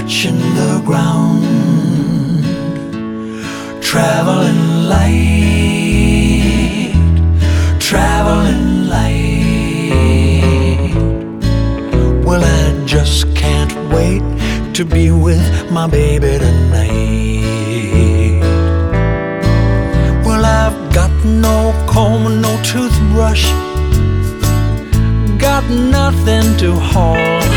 touching the ground. Traveling light, traveling light. Well, I just can't wait to be with my baby tonight. Well, I've got no comb, no toothbrush, got nothing to haul